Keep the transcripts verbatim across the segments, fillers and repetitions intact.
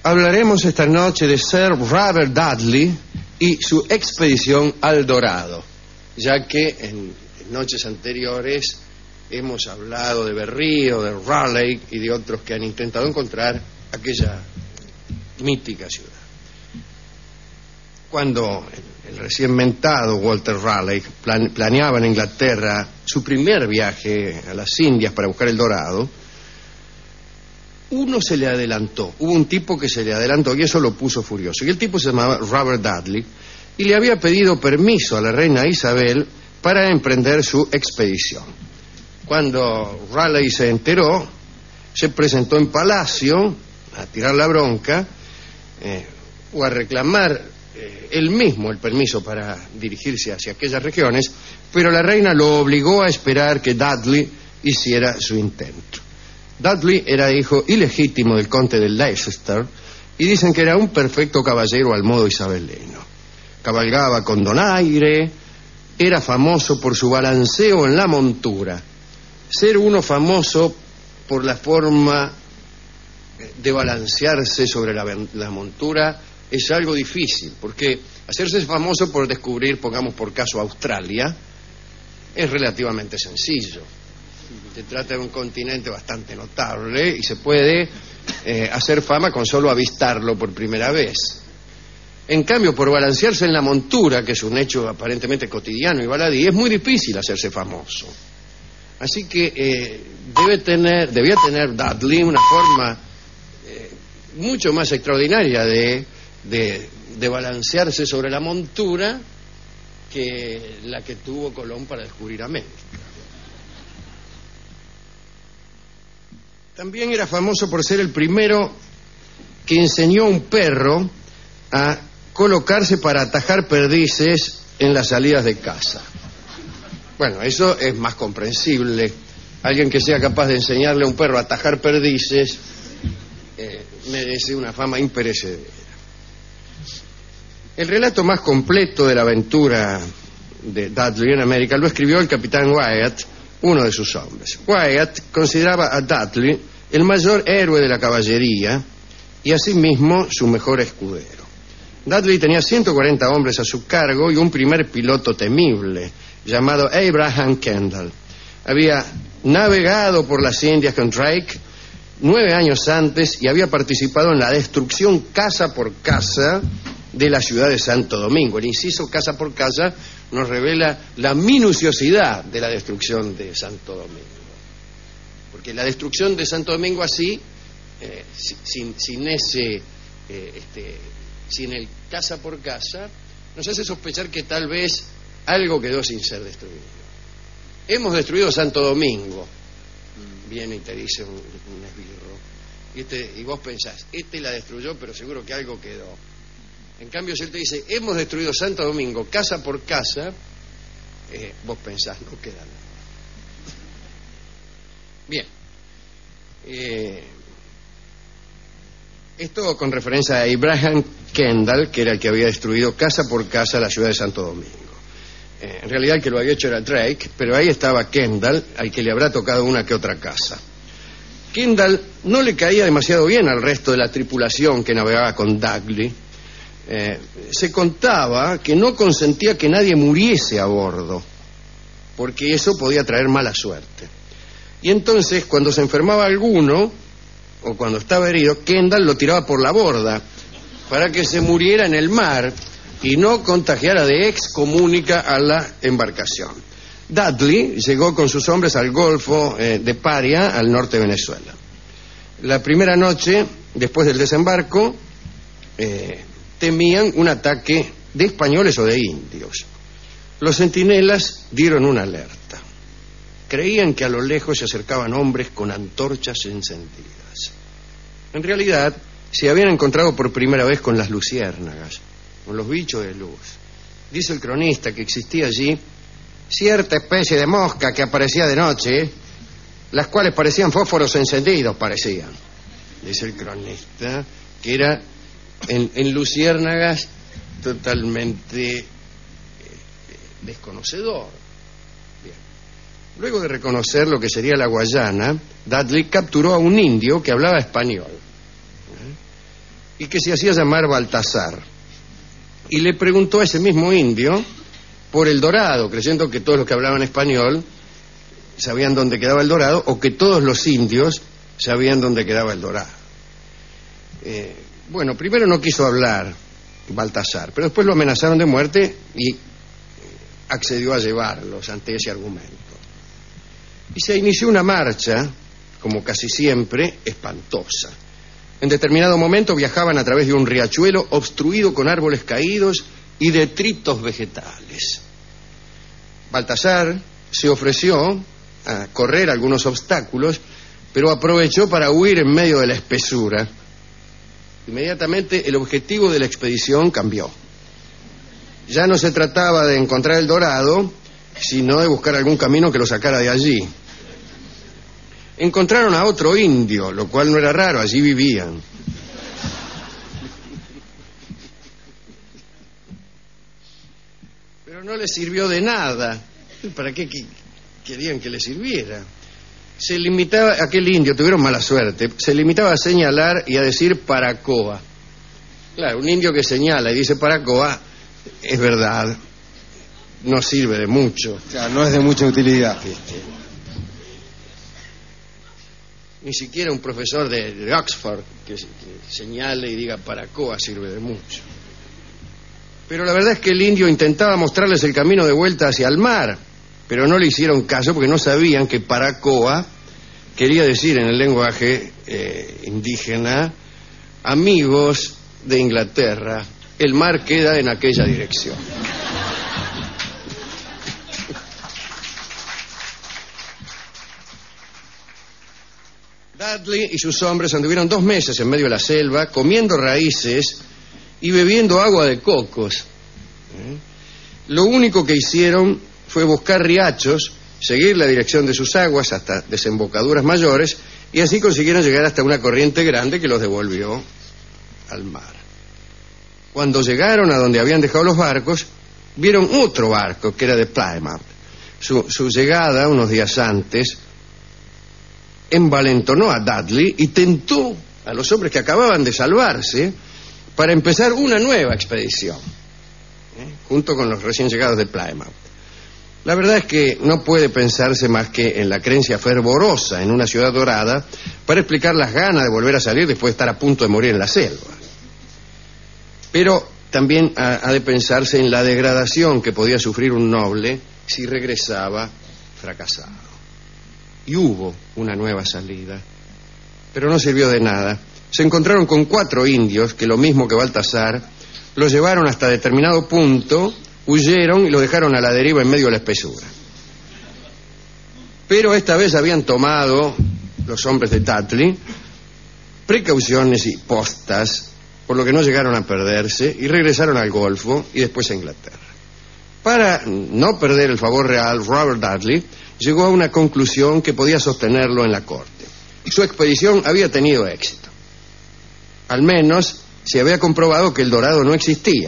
Hablaremos esta noche de Sir Robert Dudley y su expedición al Dorado, ya que en noches anteriores hemos hablado de Berrío, de Raleigh y de otros que han intentado encontrar aquella mítica ciudad. Cuando el recién mentado Walter Raleigh plan, planeaba en Inglaterra su primer viaje a las Indias para buscar el Dorado, uno se le adelantó, hubo un tipo que se le adelantó y eso lo puso furioso. Y el tipo se llamaba Robert Dudley y le había pedido permiso a la reina Isabel para emprender su expedición. Cuando Raleigh se enteró, se presentó en palacio a tirar la bronca eh, o a reclamar eh, él mismo el permiso para dirigirse hacia aquellas regiones, pero la reina lo obligó a esperar que Dudley hiciera su intento. Dudley era hijo ilegítimo del conde de Leicester y dicen que era un perfecto caballero al modo isabelino. Cabalgaba con donaire, era famoso por su balanceo en la montura. Ser uno famoso por la forma de balancearse sobre la, la montura es algo difícil, porque hacerse famoso por descubrir, pongamos por caso, Australia, es relativamente sencillo. Se trata de un continente bastante notable y se puede eh, hacer fama con solo avistarlo por primera vez. En cambio, por balancearse en la montura, que es un hecho aparentemente cotidiano y baladí, es muy difícil hacerse famoso. Así que eh, debe tener, debía tener Dudley una forma eh, mucho más extraordinaria de, de, de balancearse sobre la montura que la que tuvo Colón para descubrir América. También era famoso por ser el primero que enseñó a un perro a colocarse para atajar perdices en las salidas de caza. Bueno, eso es más comprensible. Alguien que sea capaz de enseñarle a un perro a atajar perdices eh, merece una fama imperecedera. El relato más completo de la aventura de Dudley en América lo escribió el capitán Wyatt, uno de sus hombres. Wyatt consideraba a Dudley el mayor héroe de la caballería y asimismo su mejor escudero. Dudley tenía ciento cuarenta hombres a su cargo y un primer piloto temible llamado Abraham Kendall. Había navegado por las Indias con Drake nueve años antes y había participado en la destrucción casa por casa de la ciudad de Santo Domingo. El inciso casa por casa nos revela la minuciosidad de la destrucción de Santo Domingo. Porque la destrucción de Santo Domingo así, eh, sin, sin ese, eh, este, sin el casa por casa, nos hace sospechar que tal vez algo quedó sin ser destruido. Hemos destruido Santo Domingo. Viene y te dice un, un esbirro. Y, este, y vos pensás, este la destruyó, pero seguro que algo quedó. En cambio, si él te dice, hemos destruido Santo Domingo, casa por casa, eh, vos pensás, no queda nada. Bien. Eh, esto con referencia a Abraham Kendall, que era el que había destruido casa por casa la ciudad de Santo Domingo. Eh, en realidad el que lo había hecho era Drake, pero ahí estaba Kendall, al que le habrá tocado una que otra casa. Kendall no le caía demasiado bien al resto de la tripulación que navegaba con Dudley. Eh, se contaba que no consentía que nadie muriese a bordo, porque eso podía traer mala suerte. Y entonces, cuando se enfermaba alguno, o cuando estaba herido, Kendall lo tiraba por la borda, para que se muriera en el mar y no contagiara de excomúnica a la embarcación. Dudley llegó con sus hombres al Golfo eh, de Paria, al norte de Venezuela. La primera noche, después del desembarco, eh, temían un ataque de españoles o de indios. Los centinelas dieron una alerta. Creían que a lo lejos se acercaban hombres con antorchas encendidas. En realidad, se habían encontrado por primera vez con las luciérnagas, con los bichos de luz. Dice el cronista que existía allí cierta especie de mosca que aparecía de noche, las cuales parecían fósforos encendidos, parecían. Dice el cronista que era en, en luciérnagas totalmente eh, desconocedor. Bien. Luego de reconocer lo que sería la Guayana, Dudley capturó a un indio que hablaba español. ¿Eh? y que se hacía llamar Baltasar. Y le preguntó a ese mismo indio por el Dorado, creyendo que todos los que hablaban español sabían dónde quedaba el Dorado, o que todos los indios sabían dónde quedaba el Dorado. Eh, bueno, primero no quiso hablar Baltasar, pero después lo amenazaron de muerte y accedió a llevarlos ante ese argumento. Y se inició una marcha, como casi siempre, espantosa. En determinado momento viajaban a través de un riachuelo obstruido con árboles caídos y detritos vegetales. Baltasar se ofreció a correr algunos obstáculos, pero aprovechó para huir en medio de la espesura. Inmediatamente el objetivo de la expedición cambió. Ya no se trataba de encontrar el Dorado, sino de buscar algún camino que lo sacara de allí. Encontraron a otro indio, lo cual no era raro, allí vivían. Pero no les sirvió de nada. ¿Para qué querían que les sirviera? Se limitaba, aquel indio, tuvieron mala suerte, se limitaba a señalar y a decir Paracoa. Claro, un indio que señala y dice Paracoa, es verdad, no sirve de mucho. O sea, no es de mucha utilidad. Ni siquiera un profesor de, de Oxford que, que señale y diga Paracoa sirve de mucho. Pero la verdad es que el indio intentaba mostrarles el camino de vuelta hacia el mar, pero no le hicieron caso porque no sabían que Paracoa quería decir en el lenguaje eh, indígena, amigos de Inglaterra, el mar queda en aquella dirección. Dudley y sus hombres anduvieron dos meses en medio de la selva, comiendo raíces y bebiendo agua de cocos. ¿Eh? Lo único que hicieron fue buscar riachos, seguir la dirección de sus aguas hasta desembocaduras mayores, y así consiguieron llegar hasta una corriente grande que los devolvió al mar. Cuando llegaron a donde habían dejado los barcos, vieron otro barco que era de Plymouth. Su, su llegada, unos días antes, envalentonó a Dudley y tentó a los hombres que acababan de salvarse para empezar una nueva expedición, ¿eh? junto con los recién llegados de Plymouth. La verdad es que no puede pensarse más que en la creencia fervorosa en una ciudad dorada para explicar las ganas de volver a salir después de estar a punto de morir en la selva. Pero también ha, ha de pensarse en la degradación que podía sufrir un noble si regresaba fracasado. Y hubo una nueva salida, pero no sirvió de nada. Se encontraron con cuatro indios que, lo mismo que Baltasar, los llevaron hasta determinado punto, huyeron y lo dejaron a la deriva en medio de la espesura. Pero esta vez habían tomado, los hombres de Dudley, precauciones y postas, por lo que no llegaron a perderse y regresaron al Golfo y después a Inglaterra. Para no perder el favor real, Robert Dudley llegó a una conclusión que podía sostenerlo en la corte. Su expedición había tenido éxito. Al menos se había comprobado que el Dorado no existía.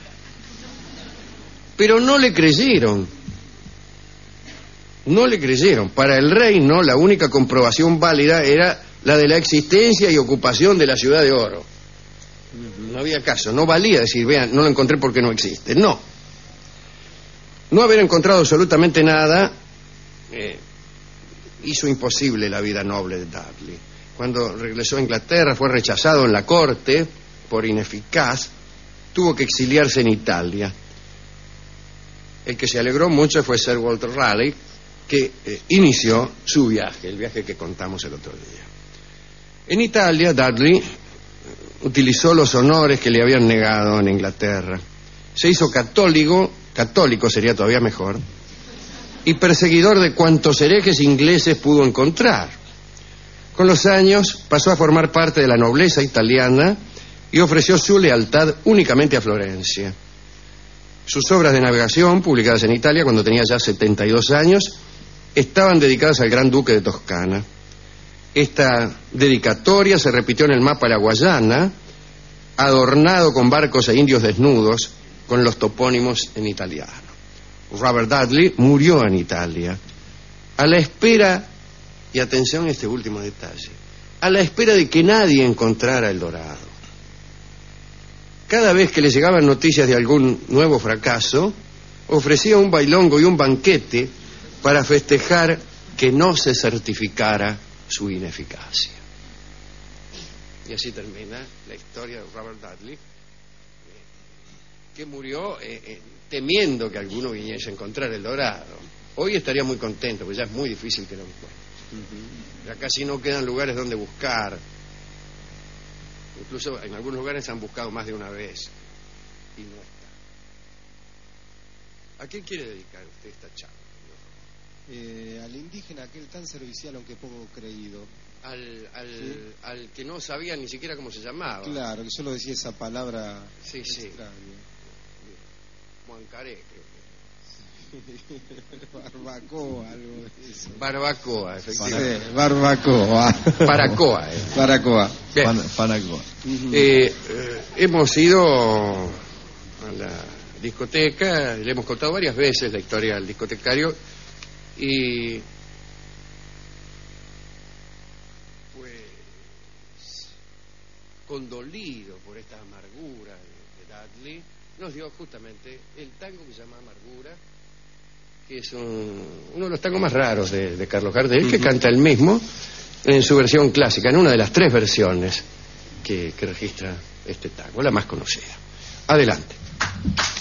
Pero no le creyeron. No le creyeron. Para el reino, la única comprobación válida era la de la existencia y ocupación de la ciudad de oro. No había caso, no valía decir, vean, no lo encontré porque no existe. No. No haber encontrado absolutamente nada eh, hizo imposible la vida noble de Dudley. Cuando regresó a Inglaterra fue rechazado en la corte por ineficaz, tuvo que exiliarse en Italia. El que se alegró mucho fue Sir Walter Raleigh, que eh, inició su viaje, el viaje que contamos el otro día. En Italia, Dudley utilizó los honores que le habían negado en Inglaterra. Se hizo católico, católico sería todavía mejor, y perseguidor de cuantos herejes ingleses pudo encontrar. Con los años pasó a formar parte de la nobleza italiana y ofreció su lealtad únicamente a Florencia. Sus obras de navegación, publicadas en Italia cuando tenía ya setenta y dos años, estaban dedicadas al Gran Duque de Toscana. Esta dedicatoria se repitió en el mapa de la Guayana, adornado con barcos e indios desnudos, con los topónimos en italiano. Robert Dudley murió en Italia, a la espera, y atención a este último detalle, a la espera de que nadie encontrara el Dorado. cada vez que le llegaban noticias de algún nuevo fracaso, ofrecía un bailongo y un banquete para festejar que no se certificara su ineficacia. Y así termina la historia de Robert Dudley, que murió eh, eh, temiendo que alguno viniese a encontrar el dorado. Hoy estaría muy contento, porque ya es muy difícil que lo encuentre. Uh-huh. Ya casi no quedan lugares donde buscar. Incluso en algunos lugares se han buscado más de una vez y no está. ¿A quién quiere dedicar usted esta charla? Eh, al indígena, aquel tan servicial aunque poco creído. Al, al, ¿Sí? al que no sabía ni siquiera cómo se llamaba. Claro, que solo decía esa palabra. Sí, sí. Extraña. Juancaré, creo que. Barbacoa, algo de eso. Barbacoa, efectivamente. Sí, barbacoa. Paracoa. Eh. Paracoa. Pan, Panacoa. Uh-huh. eh, eh, hemos ido a la discoteca, le hemos contado varias veces la historia del discotecario y pues condolido por esta amargura de, de Dudley, nos dio justamente el tango que se llama Amargura, que es un, uno de los tangos más raros de, de Carlos Gardel, uh-huh. que canta él mismo en su versión clásica, en una de las tres versiones que, que registra este tango, la más conocida. Adelante.